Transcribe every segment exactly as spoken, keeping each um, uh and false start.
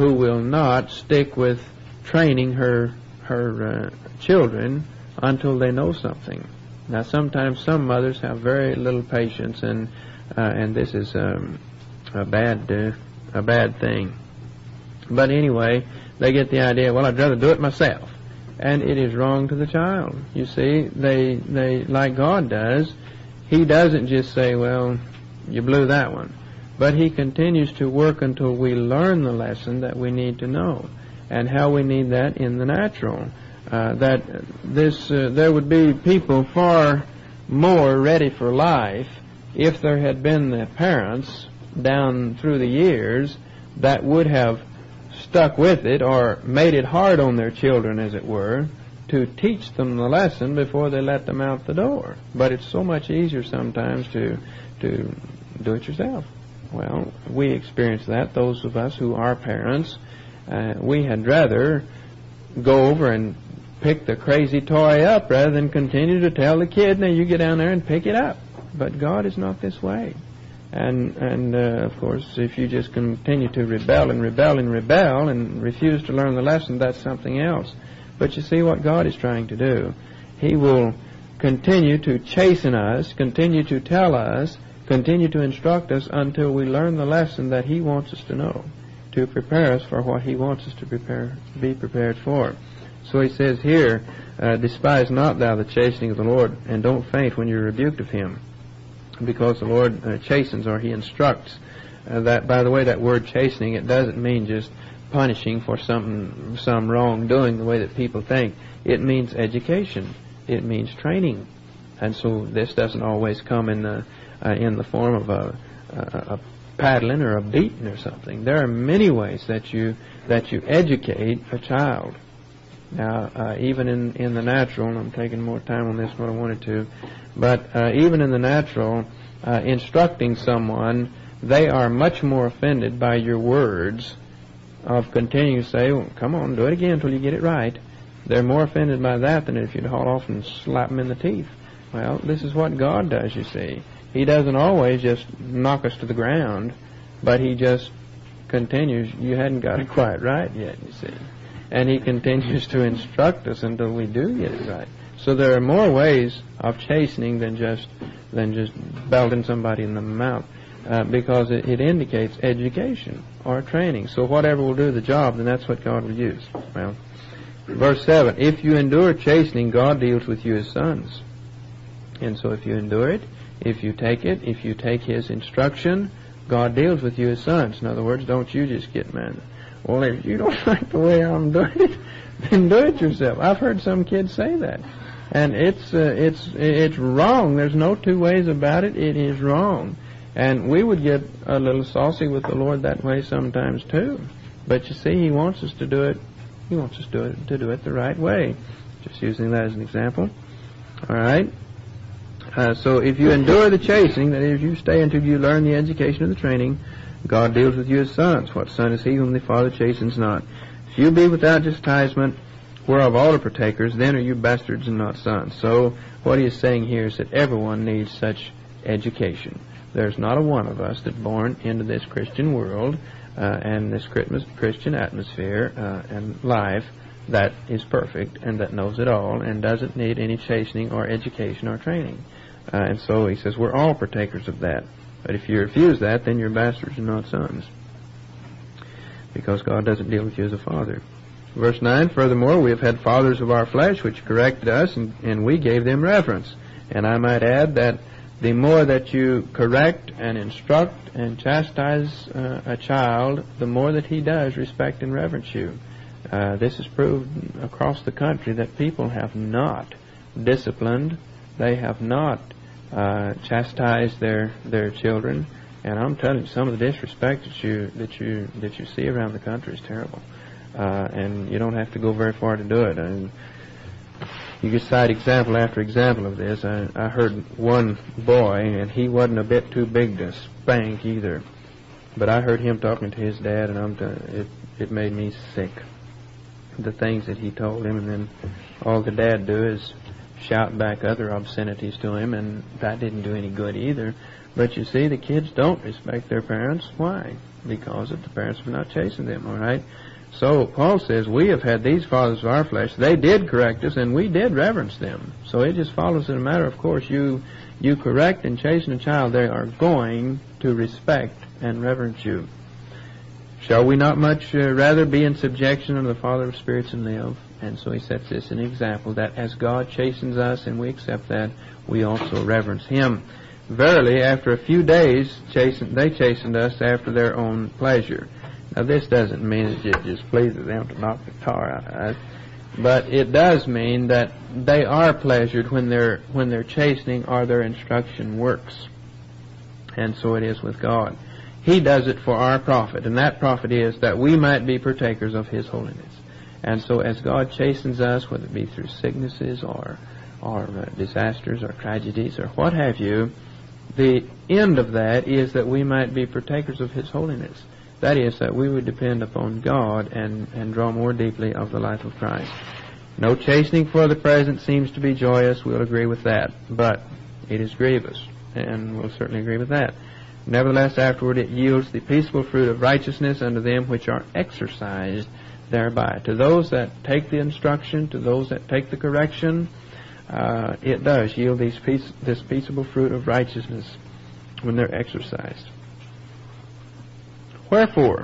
who will not stick with training her her uh, children until they know something. Now, sometimes some mothers have very little patience, and uh, and this is um, a bad uh, a bad thing. But anyway, they get the idea, well, I'd rather do it myself. And it is wrong to the child. You see, they, they like God does, He doesn't just say, well, you blew that one. But He continues to work until we learn the lesson that we need to know. And how we need that in the natural. Uh, that this, uh, there would be people far more ready for life if there had been the parents down through the years that would have stuck with it, or made it hard on their children, as it were, to teach them the lesson before they let them out the door. But it's so much easier sometimes to to do it yourself. Well, we experience that, those of us who are parents. Uh, we had rather go over and pick the crazy toy up rather than continue to tell the kid, now you get down there and pick it up. But God is not this way. And, and uh, of course, if you just continue to rebel and rebel and rebel and refuse to learn the lesson, that's something else. But you see what God is trying to do. He will continue to chasten us, continue to tell us, continue to instruct us until we learn the lesson that He wants us to know, to prepare us for what He wants us to prepare, be prepared for. So He says here, uh, despise not thou the chastening of the Lord, and don't faint when you're rebuked of Him. Because the Lord uh, chastens, or He instructs. Uh, that, by the way, that word chastening, it doesn't mean just punishing for some some wrongdoing the way that people think. It means education. It means training. And so this doesn't always come in the uh, in the form of a, a, a paddling or a beating or something. There are many ways that you that you educate a child. Now, uh, even in, in the natural, and I'm taking more time on this than I wanted to, but uh, even in the natural, uh, instructing someone, they are much more offended by your words of continuing to say, well, come on, do it again until you get it right. They're more offended by that than if you'd haul off and slap them in the teeth. Well, this is what God does, you see. He doesn't always just knock us to the ground, but He just continues, you hadn't got it quite right yet, you see. And He continues to instruct us until we do get it right. So there are more ways of chastening than just than just belting somebody in the mouth, uh, because it, it indicates education or training. So whatever will do the job, then that's what God will use. Well, verse seven, if you endure chastening, God deals with you as sons. And so if you endure it, if you take it, if you take His instruction, God deals with you as sons. In other words, don't you just get mad. Well, if you don't like the way I'm doing it, then do it yourself. I've heard some kids say that. And it's uh, it's it's wrong. There's no two ways about it. It is wrong. And we would get a little saucy with the Lord that way sometimes too. But you see, He wants us to do it. He wants us to do it, to do it the right way. Just using that as an example. All right. Uh, so if you endure the chastening, that is, you stay until you learn the education of the training, God deals with you as sons. What son is he whom the Father chastens not? If you be without chastisement, whereof all are partakers, then are you bastards and not sons. So what he is saying here is that everyone needs such education. There's not a one of us that's born into this Christian world uh, and this Christian atmosphere uh, and life that is perfect and that knows it all and doesn't need any chastening or education or training. Uh, and so he says we're all partakers of that. But if you refuse that, then you're bastards and not sons, because God doesn't deal with you as a father. Verse nine, furthermore, we have had fathers of our flesh which corrected us, and, and we gave them reverence. And I might add that the more that you correct and instruct and chastise uh, a child, the more that he does respect and reverence you. Uh, this is proved across the country that people have not disciplined, they have not uh, chastised their their children, and I'm telling you, some of the disrespect that you that you that you see around the country is terrible, uh, and you don't have to go very far to do it. And you can cite example after example of this. I, I heard one boy, and he wasn't a bit too big to spank either, but I heard him talking to his dad, and I'm t- it it made me sick. The things that he told him, and then all the dad do is shout back other obscenities to him, and that didn't do any good either. But you see, the kids don't respect their parents. Why? Because of the parents have not chastened them, all right? So Paul says, we have had these fathers of our flesh. They did correct us, and we did reverence them. So it just follows in a matter of course. You, you correct and chasten a child, they are going to respect and reverence you. Shall we not much uh, rather be in subjection unto the Father of spirits and live? And so he sets this an example, that as God chastens us and we accept that, we also reverence Him. Verily, after a few days, chasten, they chastened us after their own pleasure. Now, this doesn't mean that it just pleases them to knock the tar out of us, but it does mean that they are pleasured when their when their chastening or their instruction works. And so it is with God. He does it for our profit, and that profit is that we might be partakers of His holiness. And so as God chastens us, whether it be through sicknesses or, or uh, disasters or tragedies or what have you, the end of that is that we might be partakers of His holiness. That is, that we would depend upon God and, and draw more deeply of the life of Christ. No chastening for the present seems to be joyous. We'll agree with that. But it is grievous, and we'll certainly agree with that. Nevertheless, afterward it yields the peaceable fruit of righteousness unto them which are exercised thereby. To those that take the instruction, to those that take the correction, uh, it does yield these peace, this peaceable fruit of righteousness when they're exercised. Wherefore,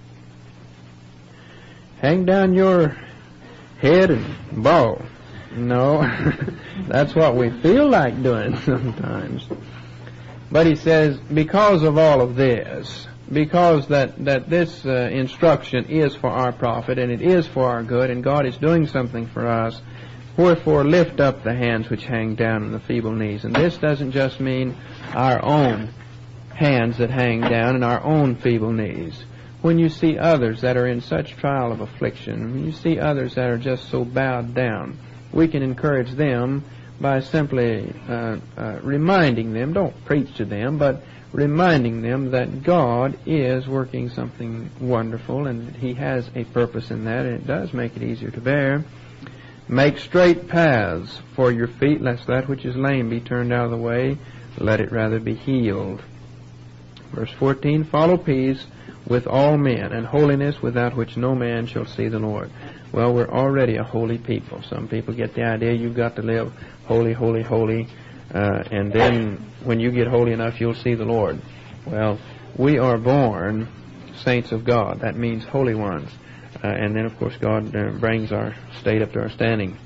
hang down your head and bawl. No, that's what we feel like doing sometimes. But he says, because of all of this, because that, that this uh, instruction is for our profit, and it is for our good, and God is doing something for us, wherefore lift up the hands which hang down and the feeble knees. And this doesn't just mean our own hands that hang down and our own feeble knees. When you see others that are in such trial of affliction, when you see others that are just so bowed down, we can encourage them by simply uh, uh, reminding them, don't preach to them, but reminding them that God is working something wonderful and He has a purpose in that, and it does make it easier to bear. Make straight paths for your feet, lest that which is lame be turned out of the way, let it rather be healed. Verse fourteen, follow peace with all men, and holiness, without which no man shall see the Lord. Well, we're already a holy people. Some people get the idea you've got to live holy, holy, holy, uh, and then when you get holy enough, you'll see the Lord. Well, we are born saints of God. That means holy ones. Uh, and then, of course, God uh, brings our state up to our standing.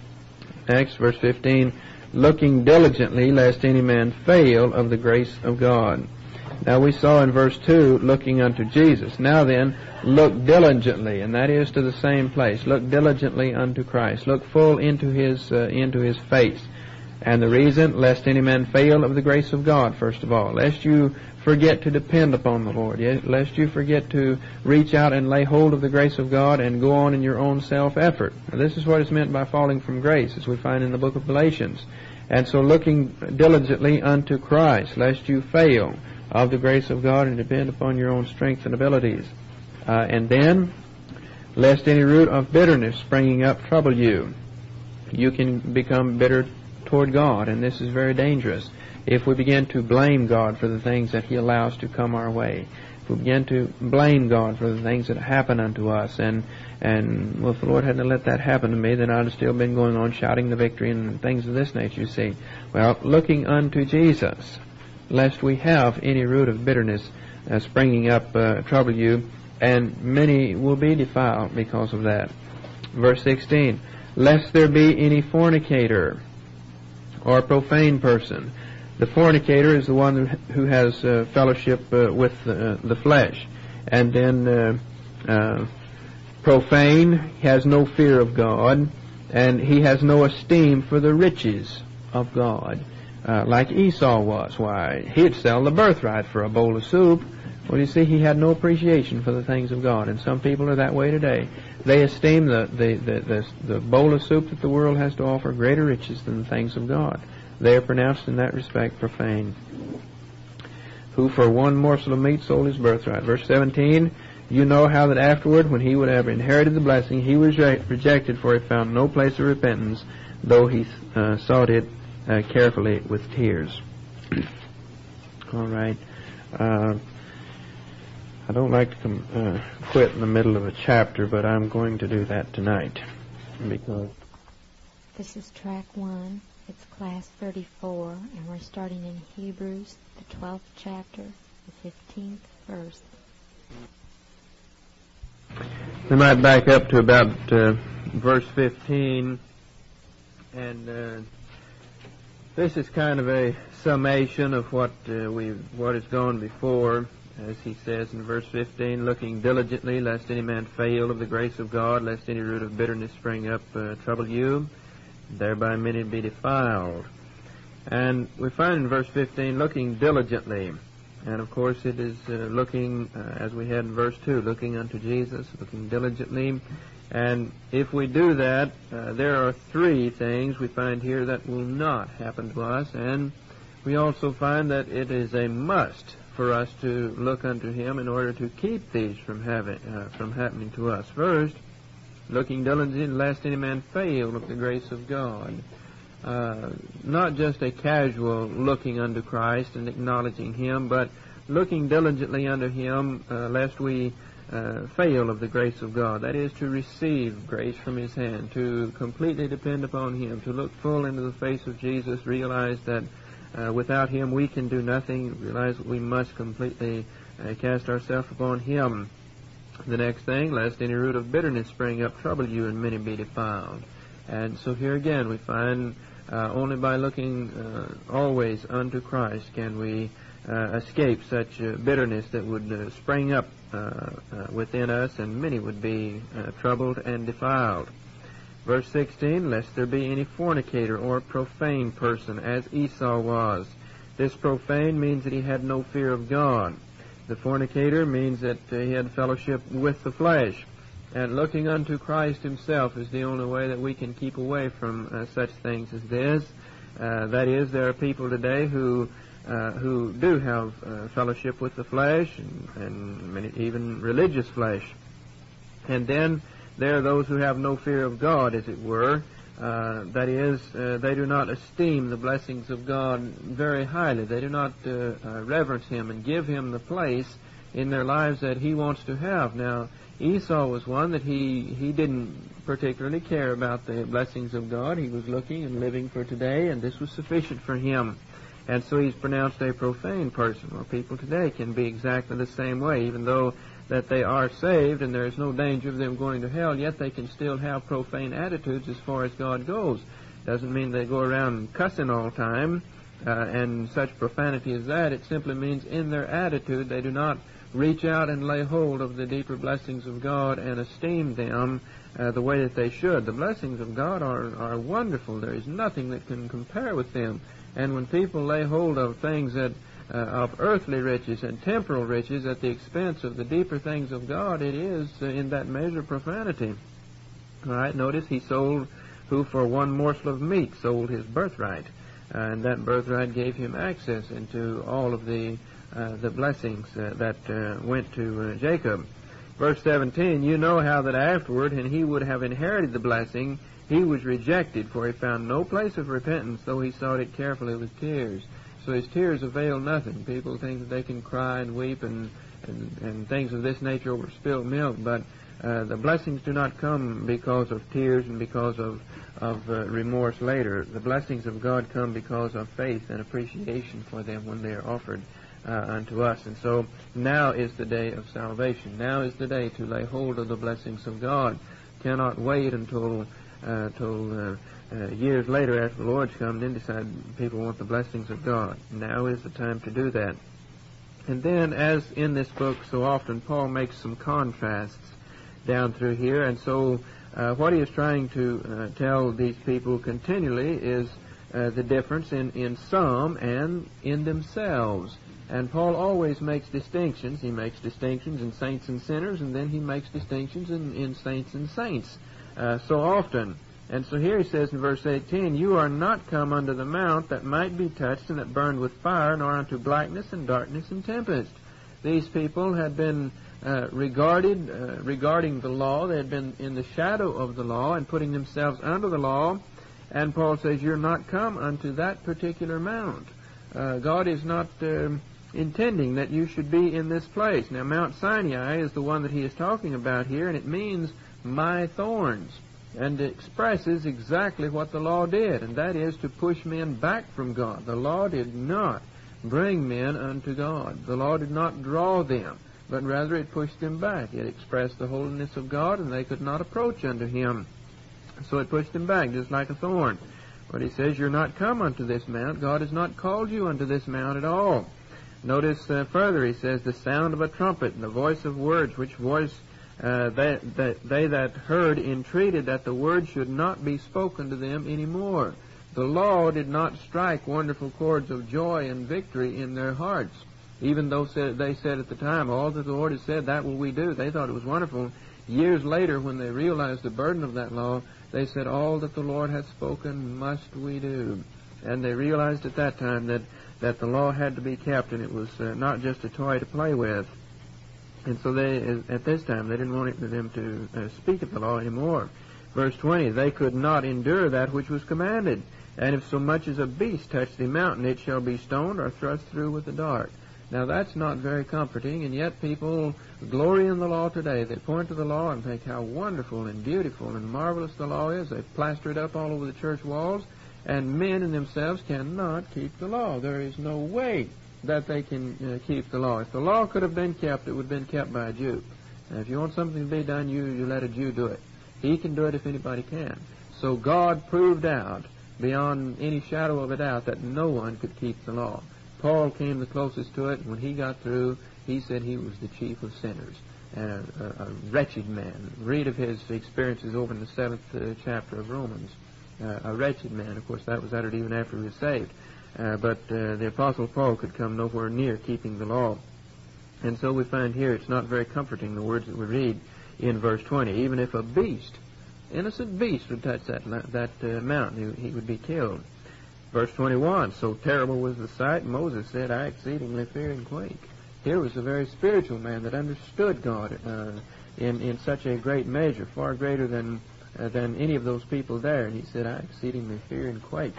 Next, verse fifteen, looking diligently, lest any man fail of the grace of God. Now we saw in verse two, looking unto Jesus. Now then, look diligently, and that is to the same place. Look diligently unto Christ. Look full into His uh, into His face. And the reason, lest any man fail of the grace of God, first of all. Lest you forget to depend upon the Lord. Lest you forget to reach out and lay hold of the grace of God and go on in your own self-effort. Now, this is what is meant by falling from grace, as we find in the book of Galatians. And so looking diligently unto Christ, lest you fail of the grace of God and depend upon your own strength and abilities. Uh, and then, lest any root of bitterness springing up trouble you. You can become bitter toward God, and this is very dangerous. If we begin to blame God for the things that He allows to come our way, if we begin to blame God for the things that happen unto us, and, and well, if the Lord hadn't let that happen to me, then I'd have still been going on shouting the victory and things of this nature, you see. Well, looking unto Jesus, lest we have any root of bitterness uh, springing up uh, trouble you, and many will be defiled because of that. Verse sixteen, lest there be any fornicator or profane person. The fornicator is the one who has uh, fellowship uh, with uh, the flesh. And then uh, uh, profane, has no fear of God, and he has no esteem for the riches of God. Uh, like Esau was. Why, he'd sell the birthright for a bowl of soup. Well, you see, he had no appreciation for the things of God, and some people are that way today. They esteem the, the, the, the, the bowl of soup that the world has to offer greater riches than the things of God. They are pronounced in that respect profane. Who for one morsel of meat sold his birthright. Verse seventeen, you know how that afterward, when he would have inherited the blessing, he was re- rejected, for he found no place of repentance, though he uh, sought it uh, carefully with tears. All right. Uh, I don't like to com- uh, quit in the middle of a chapter, but I'm going to do that tonight because this is track one. It's class thirty-four, and we're starting in Hebrews, the twelfth chapter, the fifteenth verse. We might back up to about uh, verse fifteen, and uh, this is kind of a summation of what uh, we what has gone before. As he says in verse fifteen, looking diligently lest any man fail of the grace of God, lest any root of bitterness spring up, uh, trouble you, thereby many be defiled. And we find in verse fifteen, looking diligently. And of course it is uh, looking, uh, as we had in verse two, looking unto Jesus, looking diligently. And if we do that, uh, there are three things we find here that will not happen to us. And we also find that it is a must for us to look unto Him in order to keep these from having uh, from happening to us. First, looking diligently lest any man fail of the grace of God. Uh, not just a casual looking unto Christ and acknowledging Him, but looking diligently unto Him uh, lest we uh, fail of the grace of God. That is, to receive grace from His hand, to completely depend upon Him, to look full into the face of Jesus, realize that Uh, without Him we can do nothing. Realize that we must completely uh, cast ourselves upon Him. The next thing, lest any root of bitterness spring up, trouble you, and many be defiled. And so here again we find uh, only by looking uh, always unto Christ can we uh, escape such uh, bitterness that would uh, spring up uh, uh, within us, and many would be uh, troubled and defiled. Verse sixteen, lest there be any fornicator or profane person, as Esau was. This profane means that he had no fear of God. The fornicator means that uh, he had fellowship with the flesh. And looking unto Christ Himself is the only way that we can keep away from uh, such things as this. Uh, that is, there are people today who uh, who do have uh, fellowship with the flesh, and, and many, even religious flesh. And then there are those who have no fear of God, as it were. Uh, that is, uh, they do not esteem the blessings of God very highly. They do not uh, uh, reverence Him and give Him the place in their lives that He wants to have. Now, Esau was one that he, he didn't particularly care about the blessings of God. He was looking and living for today, and this was sufficient for him. And so he's pronounced a profane person. Well, people today can be exactly the same way, even though that they are saved and there is no danger of them going to hell, yet they can still have profane attitudes as far as God goes. Doesn't mean they go around cussing all the time uh, and such profanity as that. It simply means in their attitude they do not reach out and lay hold of the deeper blessings of God and esteem them uh, the way that they should. The blessings of God are, are wonderful. There is nothing that can compare with them. And when people lay hold of things that Uh, of earthly riches and temporal riches at the expense of the deeper things of God, it is uh, in that measure profanity. All right, notice he sold, who for one morsel of meat sold his birthright, uh, and that birthright gave him access into all of the uh, the blessings uh, that uh, went to uh, Jacob. Verse seventeen, you know how that afterward, and he would have inherited the blessing, he was rejected, for he found no place of repentance, though he sought it carefully with tears. So his tears avail nothing. People think that they can cry and weep and, and, and things of this nature over spilled milk, but uh, the blessings do not come because of tears and because of, of uh, remorse later. The blessings of God come because of faith and appreciation for them when they are offered uh, unto us. And so now is the day of salvation. Now is the day to lay hold of the blessings of God. Cannot wait until, uh, till uh, Uh, years later after the Lord's come, then decide people want the blessings of God. Now is the time to do that. And then, as in this book so often, Paul makes some contrasts down through here. And so uh, what he is trying to uh, tell these people continually is uh, the difference in, in some and in themselves. And Paul always makes distinctions. He makes distinctions in saints and sinners, and then he makes distinctions in, in saints and saints uh, so often. And so here he says in verse eighteen, you are not come unto the mount that might be touched and that burned with fire, nor unto blackness and darkness and tempest. These people had been uh, regarded, uh, regarding the law. They had been in the shadow of the law and putting themselves under the law. And Paul says, you're not come unto that particular mount. Uh, God is not uh, intending that you should be in this place. Now, Mount Sinai is the one that he is talking about here, and it means my thorns, and it expresses exactly what the law did, and that is to push men back from God. The law did not bring men unto God. The law did not draw them, but rather it pushed them back. It expressed the holiness of God, and they could not approach unto him. So it pushed them back, just like a thorn. But he says, you're not come unto this mount. God has not called you unto this mount at all. Notice uh, further, he says, the sound of a trumpet and the voice of words, which voice uh, they, that, they that heard entreated that the word should not be spoken to them any more. The law did not strike wonderful chords of joy and victory in their hearts. Even though said, they said at the time, all that the Lord has said, that will we do. They thought it was wonderful. Years later, when they realized the burden of that law, they said, all that the Lord hath spoken must we do. And they realized at that time that, that the law had to be kept, and it was uh, not just a toy to play with. And so they, at this time, they didn't want it, them to uh, speak of the law anymore. Verse twenty, they could not endure that which was commanded. And if so much as a beast touch the mountain, it shall be stoned or thrust through with a dart. Now that's not very comforting, and yet people glory in the law today. They point to the law and think how wonderful and beautiful and marvelous the law is. They plaster it up all over the church walls, and men in themselves cannot keep the law. There is no way that they can uh, keep the law. If the law could have been kept, it would have been kept by a Jew. Now, if you want something to be done, you, you let a Jew do it. He can do it if anybody can. So God proved out, beyond any shadow of a doubt, that no one could keep the law. Paul came the closest to it. When he got through, he said he was the chief of sinners and a, a, a wretched man. Read of his experiences over in the seventh uh, chapter of Romans. Uh, a wretched man. Of course, that was uttered even after he was saved. Uh, but uh, the Apostle Paul could come nowhere near keeping the law. And so we find here it's not very comforting, the words that we read in verse twenty. Even if a beast, innocent beast, would touch that, that uh, mountain, he, he would be killed. Verse twenty-one, so terrible was the sight, Moses said, I exceedingly fear and quake. Here was a very spiritual man that understood God uh, in, in such a great measure, far greater than uh, than any of those people there. And he said, I exceedingly fear and quake.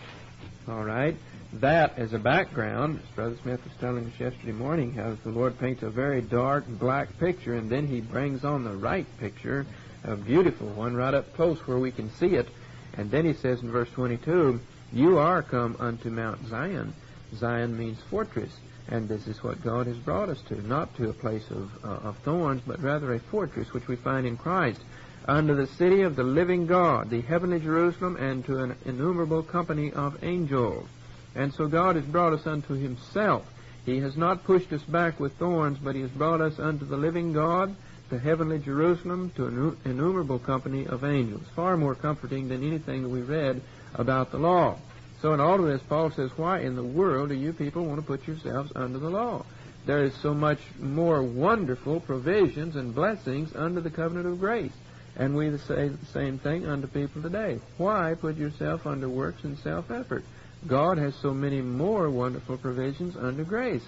All right. That as a background, as Brother Smith was telling us yesterday morning, how the Lord paints a very dark black picture, and then he brings on the right picture, a beautiful one, right up close where we can see it. And then he says in verse twenty-two, you are come unto Mount Zion. Zion means fortress, and this is what God has brought us to, not to a place of, uh, of thorns, but rather a fortress which we find in Christ, unto the city of the living God, the heavenly Jerusalem, and to an innumerable company of angels. And so God has brought us unto himself. He has not pushed us back with thorns, but he has brought us unto the living God, the heavenly Jerusalem, to an innumerable company of angels. Far more comforting than anything that we read about the law. So in all of this, Paul says, why in the world do you people want to put yourselves under the law? There is so much more wonderful provisions and blessings under the covenant of grace. And we say the same thing unto people today. Why put yourself under works and self-effort? God has so many more wonderful provisions under grace.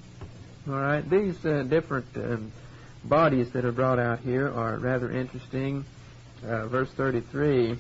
All right, these uh, different um, bodies that are brought out here are rather interesting. Uh, verse thirty-three,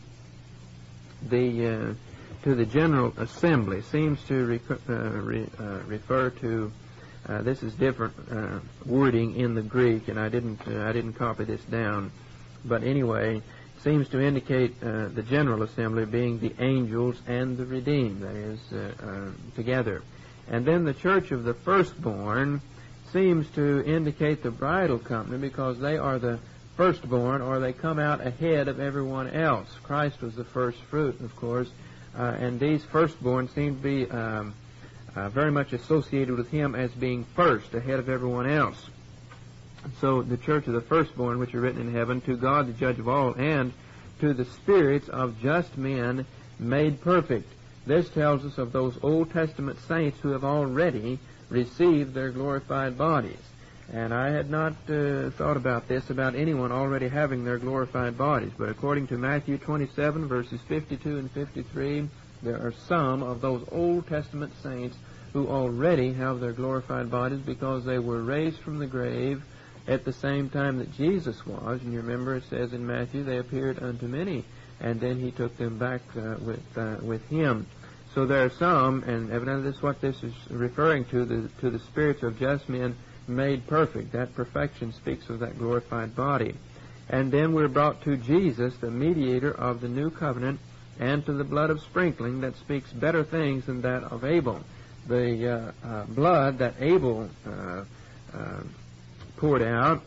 the uh, to the General Assembly seems to rec- uh, re- uh, refer to. Uh, this is different uh, wording in the Greek, and I didn't uh, I didn't copy this down. But anyway, seems to indicate uh, the General Assembly being the angels and the redeemed, that is, uh, uh, together. And then the Church of the Firstborn seems to indicate the bridal company because they are the firstborn, or they come out ahead of everyone else. Christ was the first fruit, of course, uh, and these firstborn seem to be um, uh, very much associated with him as being first, ahead of everyone else. So the church of the firstborn, which are written in heaven, to God the judge of all, and to the spirits of just men made perfect. This tells us of those Old Testament saints who have already received their glorified bodies. And I had not uh, thought about this, about anyone already having their glorified bodies. But according to Matthew twenty-seven, verses fifty-two and fifty-three, there are some of those Old Testament saints who already have their glorified bodies because they were raised from the grave at the same time that Jesus was. And you remember it says in Matthew, they appeared unto many, and then he took them back uh, with uh, with him. So there are some, and evidently this is what this is referring to, the, to the spirits of just men made perfect. That perfection speaks of that glorified body. And then we're brought to Jesus, the mediator of the new covenant, and to the blood of sprinkling that speaks better things than that of Abel. The uh, uh, blood that Abel uh, uh, poured out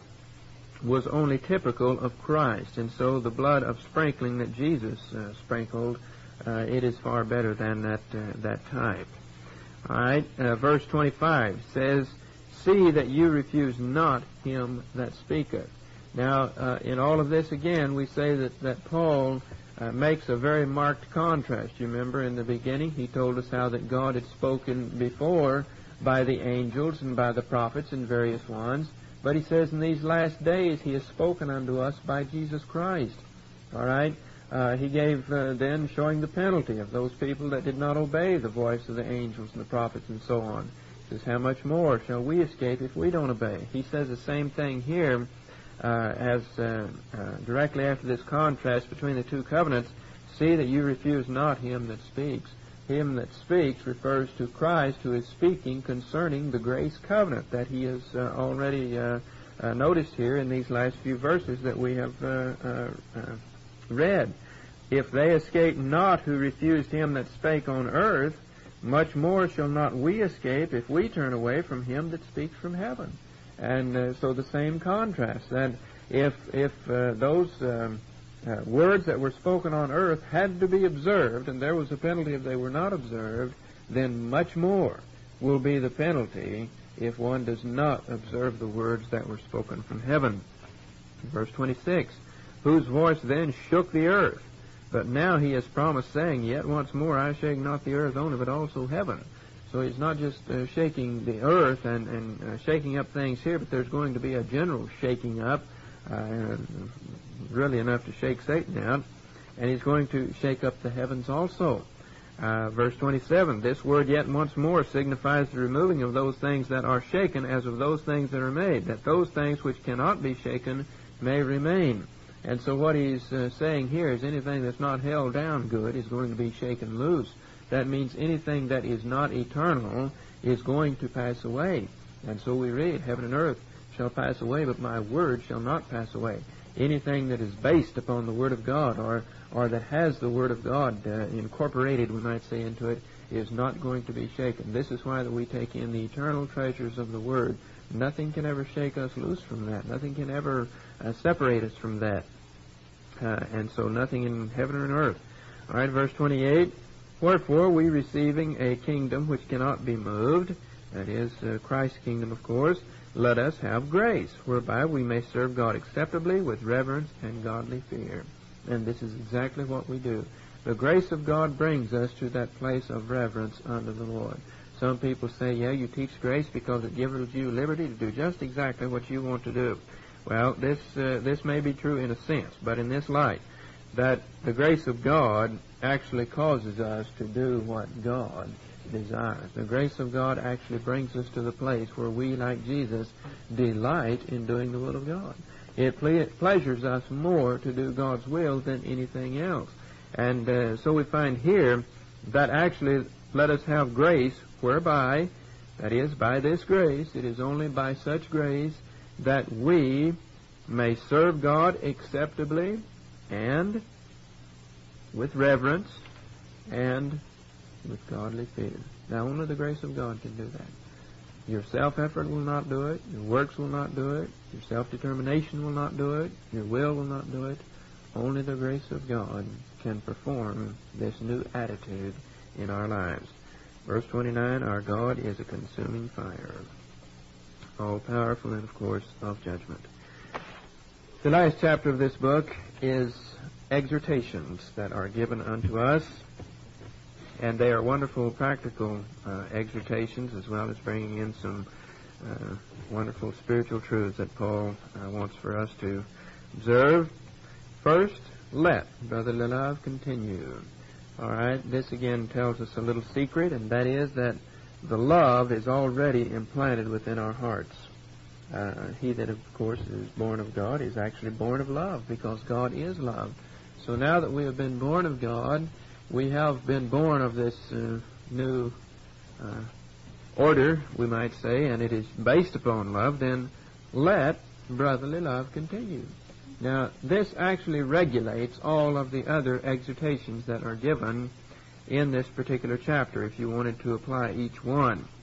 was only typical of Christ, and so the blood of sprinkling that Jesus uh, sprinkled, uh, it is far better than that uh, that type. All right, uh, verse twenty-five says, "See that you refuse not him that speaketh." Now, uh, in all of this, again, we say that, that Paul uh, makes a very marked contrast. You remember in the beginning, he told us how that God had spoken before by the angels and by the prophets and various ones. But he says in these last days, he has spoken unto us by Jesus Christ. All right? Uh, he gave uh, then showing the penalty of those people that did not obey the voice of the angels and the prophets and so on. He says, how much more shall we escape if we don't obey? He says the same thing here. Uh, as uh, uh, directly after this contrast between the two covenants, see that you refuse not him that speaks. Him that speaks refers to Christ, who is speaking concerning the grace covenant that he has uh, already uh, uh, noticed here in these last few verses that we have uh, uh, uh, read. If they escape not who refused him that spake on earth, much more shall not we escape if we turn away from him that speaks from heaven. And uh, so the same contrast, that if if uh, those um, uh, words that were spoken on earth had to be observed, and there was a penalty if they were not observed, then much more will be the penalty if one does not observe the words that were spoken from heaven. Verse twenty-six, whose voice then shook the earth, but now he has promised, saying, yet once more I shake not the earth only, but also heaven. So he's not just uh, shaking the earth and, and uh, shaking up things here, but there's going to be a general shaking up, uh, really enough to shake Satan out, and he's going to shake up the heavens also. Uh, verse twenty-seven, this word yet once more signifies the removing of those things that are shaken as of those things that are made, that those things which cannot be shaken may remain. And so what he's uh, saying here is anything that's not held down good is going to be shaken loose. That means anything that is not eternal is going to pass away. And so we read, heaven and earth shall pass away, but my word shall not pass away. Anything that is based upon the Word of God, or or that has the Word of God uh, incorporated, we might say, into it, is not going to be shaken. This is why that we take in the eternal treasures of the Word. Nothing can ever shake us loose from that. Nothing can ever uh, separate us from that. Uh, and so nothing in heaven or in earth. All right, verse twenty-eight. Wherefore, we receiving a kingdom which cannot be moved, that is, uh, Christ's kingdom, of course, let us have grace, whereby we may serve God acceptably with reverence and godly fear. And this is exactly what we do. The grace of God brings us to that place of reverence unto the Lord. Some people say, yeah, you teach grace because it gives you liberty to do just exactly what you want to do. Well, this uh, this may be true in a sense, but in this light, that the grace of God actually causes us to do what God desires. The grace of God actually brings us to the place where we, like Jesus, delight in doing the will of God. It ple- pleasures us more to do God's will than anything else. And uh, so we find here that actually let us have grace whereby, that is, by this grace, it is only by such grace that we may serve God acceptably and with reverence and with godly fear. Now, only the grace of God can do that. Your self-effort will not do it. Your works will not do it. Your self-determination will not do it. Your will will not do it. Only the grace of God can perform this new attitude in our lives. Verse twenty-nine, our God is a consuming fire, all-powerful and, of course, of judgment. The last chapter of this book is exhortations that are given unto us, and they are wonderful practical uh, exhortations, as well as bringing in some uh, wonderful spiritual truths that Paul uh, wants for us to observe. First, let brotherly love continue. All right, this again tells us a little secret, and that is that the love is already implanted within our hearts. Uh, he that, of course, is born of God is actually born of love, because God is love. So now that we have been born of God, we have been born of this uh, new uh, order, we might say, and it is based upon love, then let brotherly love continue. Now, this actually regulates all of the other exhortations that are given in this particular chapter, if you wanted to apply each one.